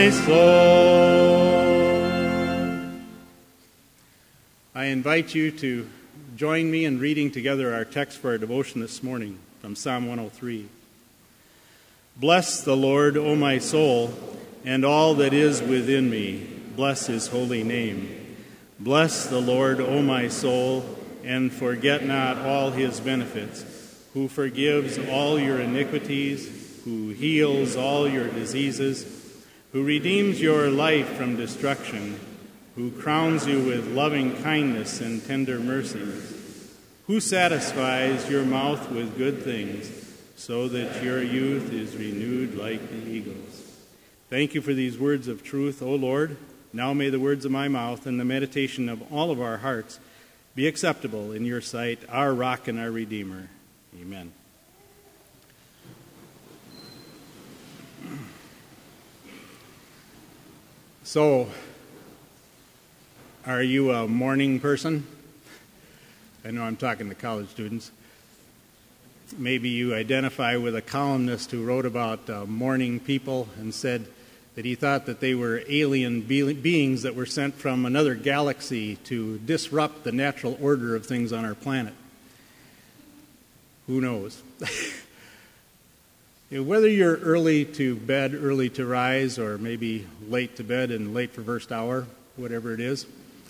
my soul. I invite you to join me in reading together our text for our devotion this morning from Psalm 103. Bless the Lord, O my soul, and all that is within me. Bless his holy name. Bless the Lord, O my soul, and forget not all his benefits, who forgives all your iniquities, who heals all your diseases, who redeems your life from destruction, who crowns you with loving kindness and tender mercies, who satisfies your mouth with good things, so that your youth is renewed like the eagles. Thank you for these words of truth, O Lord. Now may the words of my mouth and the meditation of all of our hearts be acceptable in your sight, our rock and our Redeemer. Amen. So, are you a morning person? I know I'm talking to college students. Maybe you identify with a columnist who wrote about morning people and said that he thought that they were alien beings that were sent from another galaxy to disrupt the natural order of things on our planet. Who knows? Whether you're early to bed, early to rise, or maybe late to bed and late for first hour, whatever it is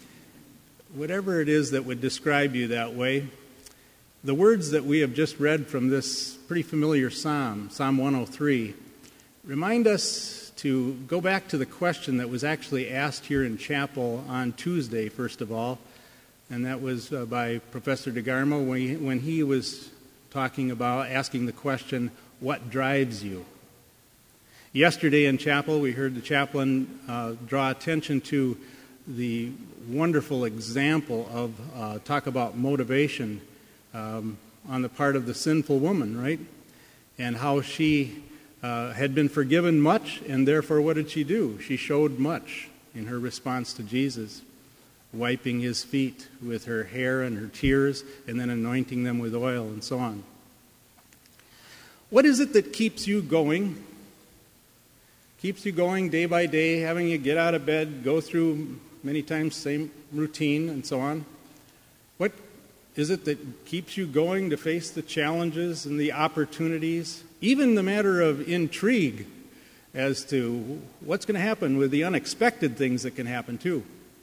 that would describe you that way, the words that we have just read from this pretty familiar psalm, Psalm 103, remind us to go back to the question that was actually asked here in chapel on Tuesday, first of all, and that was by Professor DeGarmo when he was asking the question, what drives you? Yesterday in chapel, we heard the chaplain draw attention to the wonderful example of talk about motivation on the part of the sinful woman, right? And how she had been forgiven much, and therefore what did she do? She showed much in her response to Jesus, wiping his feet with her hair and her tears, and then anointing them with oil and so on. What is it that keeps you going? Keeps you going day by day, having you get out of bed, go through many times same routine and so on? What is it that keeps you going to face the challenges and the opportunities, even the matter of intrigue as to what's going to happen with the unexpected things that can happen too?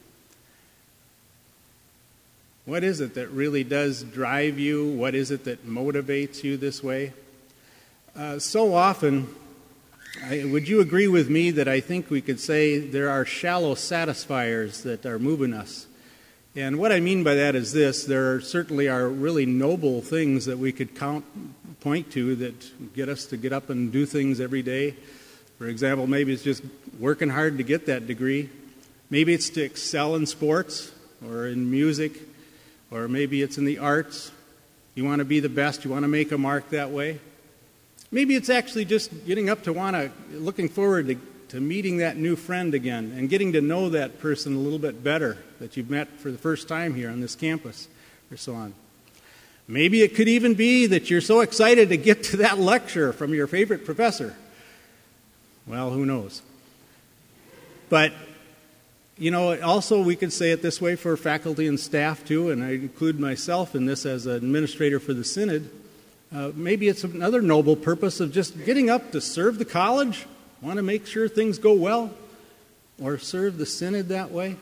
What is it that really does drive you? What is it that motivates you this way? So often, would you agree with me that I think we could say there are shallow satisfiers that are moving us? And what I mean by that is this: there certainly are really noble things that we could point to that get us to get up and do things every day. For example, maybe it's just working hard to get that degree. Maybe it's to excel in sports or in music, or maybe it's in the arts. You want to be the best, you want to make a mark that way. Maybe it's actually just getting up to looking forward to meeting that new friend again and getting to know that person a little bit better that you've met for the first time here on this campus, or so on. Maybe it could even be that you're so excited to get to that lecture from your favorite professor. Well, who knows? But, also we could say it this way for faculty and staff too, and I include myself in this as an administrator for the Synod. Maybe it's another noble purpose of just getting up to serve the college, want to make sure things go well, or serve the Synod that way.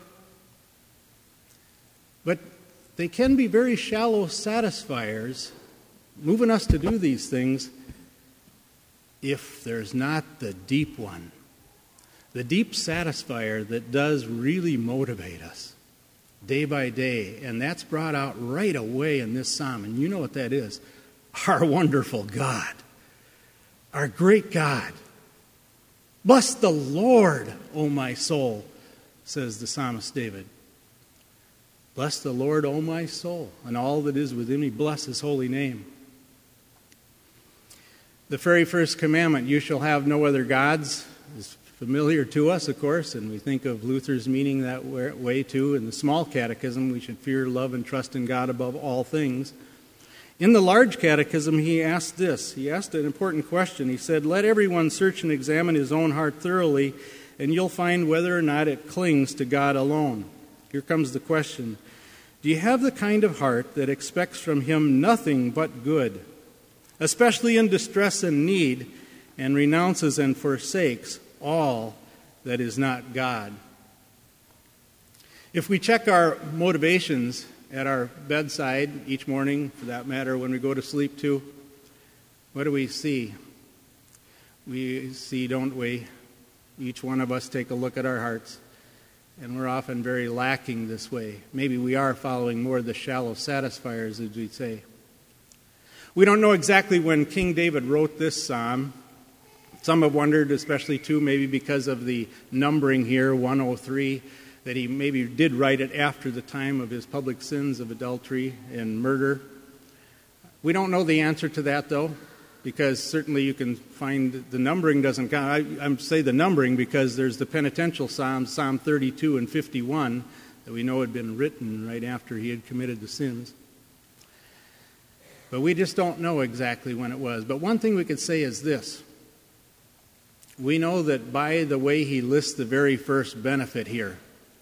But they can be very shallow satisfiers, moving us to do these things, if there's not the deep one, the deep satisfier that does really motivate us day by day. And that's brought out right away in this psalm, and you know what that is. Our wonderful God, our great God. Bless the Lord, O my soul, says the psalmist David. Bless the Lord, O my soul, and all that is within me. Bless his holy name. The very first commandment, you shall have no other gods, is familiar to us, of course, and we think of Luther's meaning that way too. In the small catechism, we should fear, love, and trust in God above all things. In the large catechism, he asked this. He asked an important question. He said, let everyone search and examine his own heart thoroughly and you'll find whether or not it clings to God alone. Here comes the question. Do you have the kind of heart that expects from Him nothing but good, especially in distress and need, and renounces and forsakes all that is not God? If we check our motivations at our bedside each morning, for that matter, when we go to sleep too, what do we see? We see, don't we, each one of us take a look at our hearts, and we're often very lacking this way. Maybe we are following more of the shallow satisfiers, as we say. We don't know exactly when King David wrote this psalm. Some have wondered, especially too, maybe because of the numbering here, 103, that he maybe did write it after the time of his public sins of adultery and murder. We don't know the answer to that, though, because certainly you can find the numbering doesn't count. I say the numbering because there's the penitential Psalms, Psalm 32 and 51, that we know had been written right after he had committed the sins. But we just don't know exactly when it was. But one thing we could say is this. We know that by the way he lists the very first benefit here,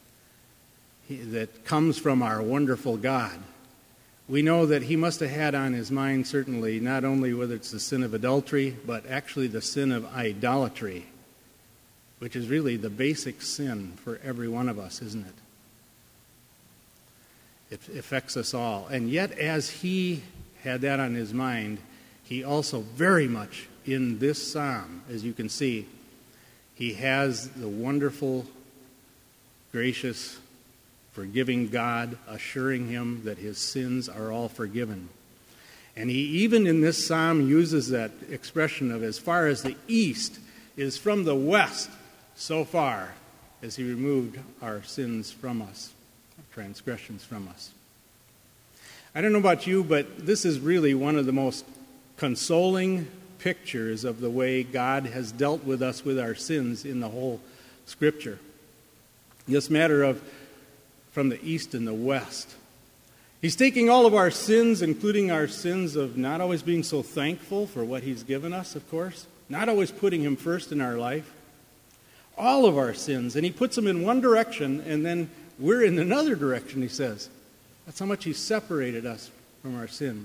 that comes from our wonderful God, we know that he must have had on his mind certainly not only whether it's the sin of adultery, but actually the sin of idolatry, which is really the basic sin for every one of us, isn't it? It affects us all. And yet as he had that on his mind, he also very much in this psalm, as you can see, he has the wonderful, gracious, forgiving God assuring him that his sins are all forgiven. And he even in this psalm uses that expression of as far as the east is from the west, so far as he removed our sins from us, our transgressions from us. I don't know about you, but this is really one of the most consoling pictures of the way God has dealt with us with our sins in the whole Scripture. This matter of from the east and the west. He's taking all of our sins, including our sins of not always being so thankful for what he's given us, of course, not always putting him first in our life, all of our sins, and he puts them in one direction, and then we're in another direction, he says. That's how much he separated us from our sin.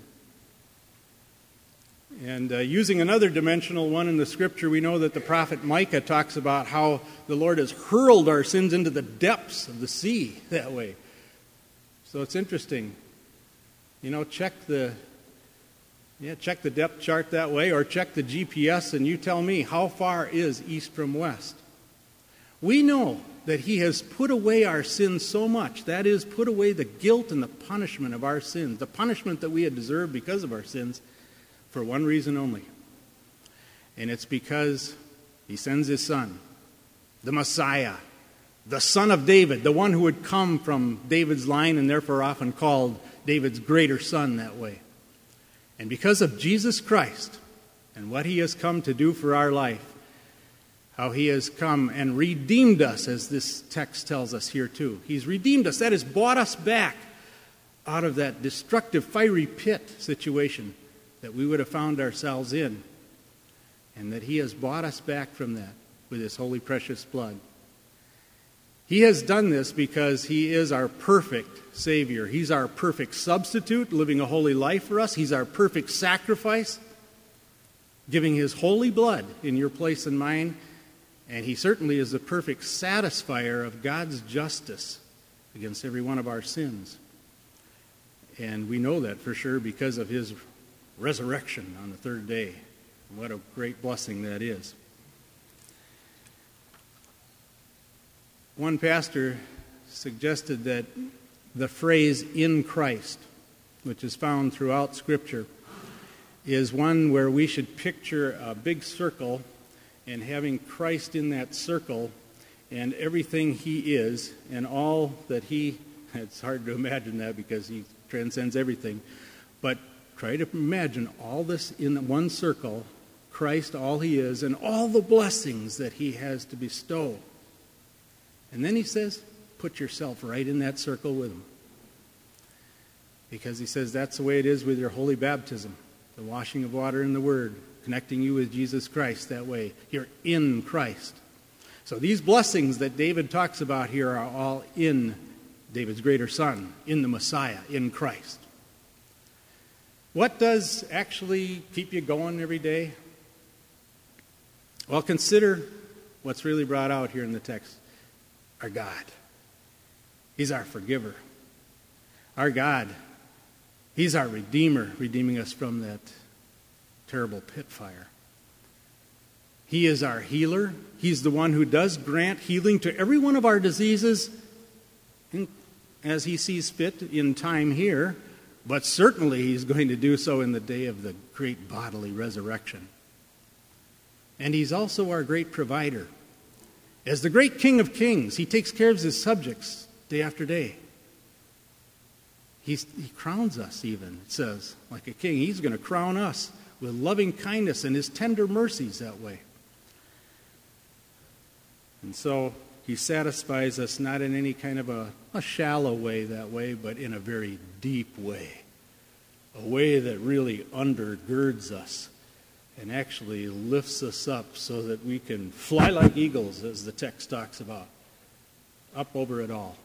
And using another dimensional one in the Scripture, we know that the prophet Micah talks about how the Lord has hurled our sins into the depths of the sea that way. So it's interesting. You know, check the depth chart that way, or check the GPS and you tell me how far is east from west. We know that he has put away our sins so much, that is, put away the guilt and the punishment of our sins, the punishment that we had deserved because of our sins, for one reason only. And it's because he sends his son, the Messiah, the son of David, the one who would come from David's line and therefore often called David's greater son that way. And because of Jesus Christ and what he has come to do for our life, how he has come and redeemed us, as this text tells us here too. He's redeemed us. That is, bought us back out of that destructive, fiery pit situation that we would have found ourselves in, and that he has bought us back from that with his holy, precious blood. He has done this because he is our perfect Savior. He's our perfect substitute, living a holy life for us. He's our perfect sacrifice, giving his holy blood in your place and mine. And he certainly is the perfect satisfier of God's justice against every one of our sins. And we know that for sure because of his resurrection on the third day. And what a great blessing that is. One pastor suggested that the phrase "in Christ," which is found throughout Scripture, is one where we should picture a big circle and having Christ in that circle and everything he is and all that he, it's hard to imagine that because he transcends everything, but try to imagine all this in one circle, Christ, all he is, and all the blessings that he has to bestow. And then he says, put yourself right in that circle with him. Because he says that's the way it is with your holy baptism, the washing of water in the Word, connecting you with Jesus Christ that way. You're in Christ. So these blessings that David talks about here are all in David's greater son, in the Messiah, in Christ. What does actually keep you going every day? Well, consider what's really brought out here in the text. Our God. He's our forgiver. Our God, He's our Redeemer, redeeming us from that terrible pit fire. He is our healer. He's the one who does grant healing to every one of our diseases as He sees fit in time here, but certainly He's going to do so in the day of the great bodily resurrection. And He's also our great provider. As the great King of Kings, He takes care of His subjects day after day. He crowns us even, it says, like a king. He's going to crown us with loving kindness and His tender mercies that way. And so He satisfies us not in any kind of a shallow way that way, but in a very deep way. A way that really undergirds us and actually lifts us up so that we can fly like eagles, as the text talks about, up over it all.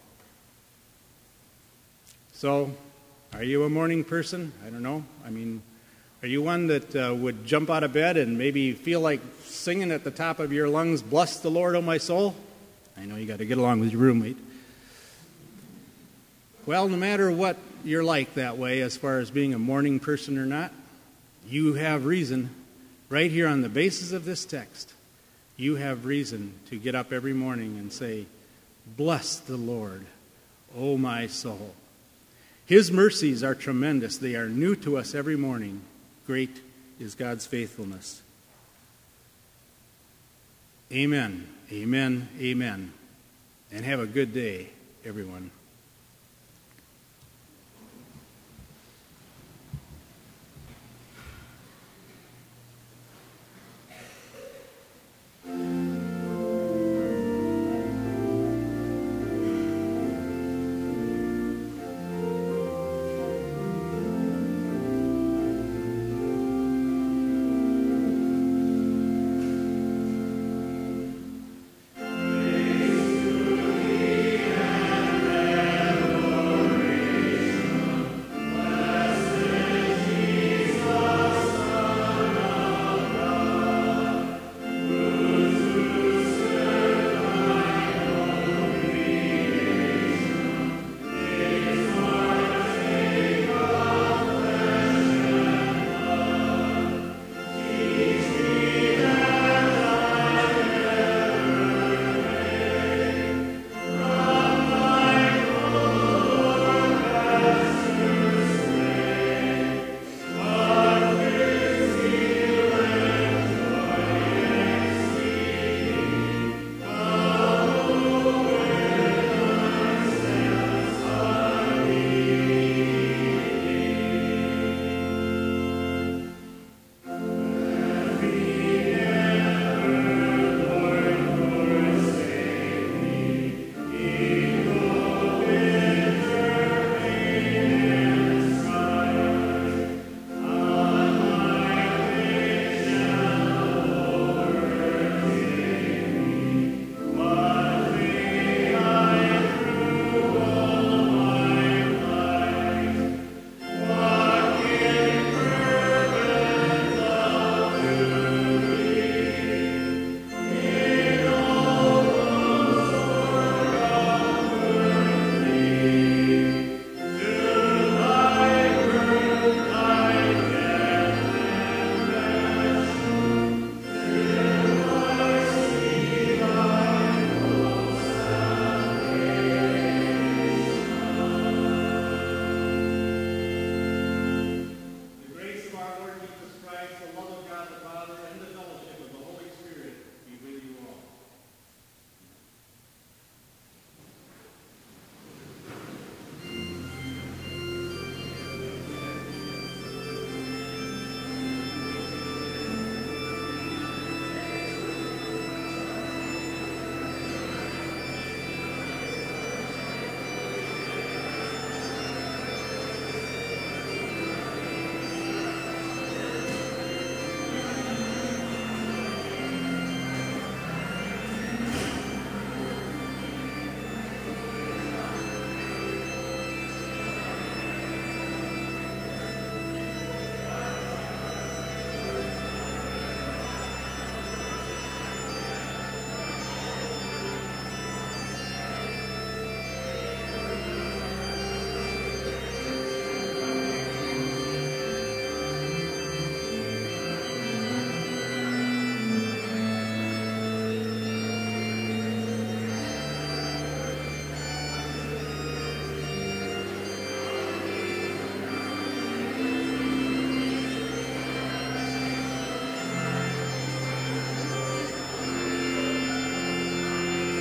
So, are you a morning person? I don't know. I mean, are you one that would jump out of bed and maybe feel like singing at the top of your lungs, "Bless the Lord, O my soul"? I know you got to get along with your roommate. Well, no matter what you're like that way, as far as being a morning person or not, you have reason, right here on the basis of this text, you have reason to get up every morning and say, "Bless the Lord, O my soul." His mercies are tremendous. They are new to us every morning. Great is God's faithfulness. Amen, amen, amen. And have a good day, everyone.